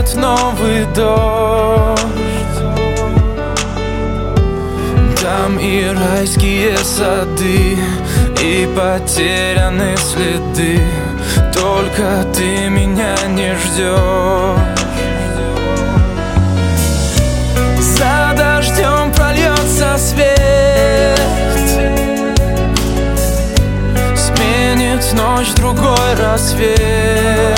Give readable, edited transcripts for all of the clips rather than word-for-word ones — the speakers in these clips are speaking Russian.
сменит новый дождь. Там и райские сады, и потеряны следы. Только ты меня не ждешь. За дождем прольется свет, сменит ночь другой рассвет.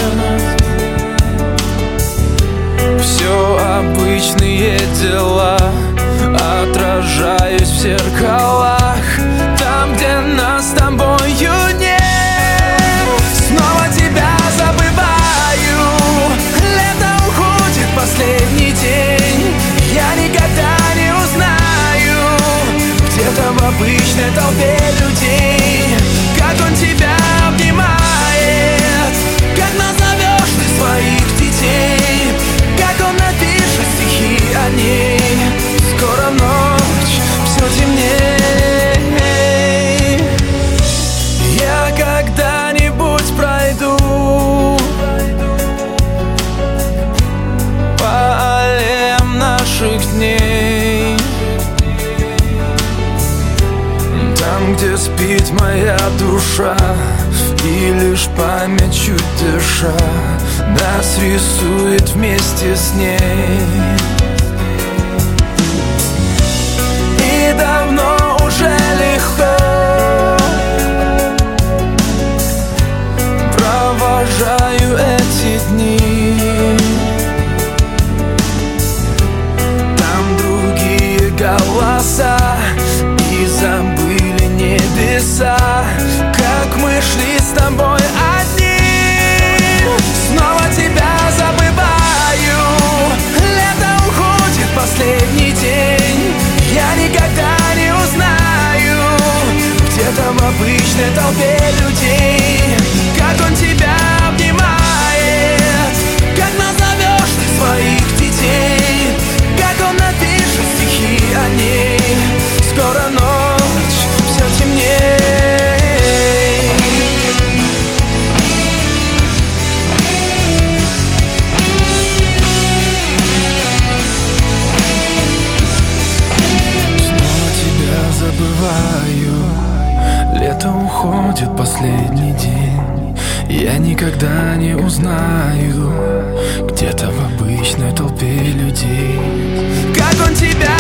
Все обычные дела, отражаюсь в зеркалах, там, где нас с тобою нет. Снова тебя забываю, лето уходит, последний день. Я никогда не узнаю где-то в обычной толпе людей, как он тебя обнимает, как назовешь ты своих детей, как он напишет стихи о ней. Скоро ночь, все темней. Я когда-нибудь пройду по аллеям наших дней, там, где спит моя душа, и лишь память, чуть дыша, нас рисует вместе с ней. И давно уже легко провожаю эти дни. Там другие голоса, и забыли небеса, как мы шли с тобой одни. Снова тебя забываю, лето уходит, последний день. Я никогда не узнаю где-то в обычной толпе людей, как он тебя обнимает, как назовешь ты своих детей, как он напишет стихи о ней. Скоро ночь, все темней. Лето уходит, последний день. Я никогда не узнаю где-то в обычной толпе людей, как он тебя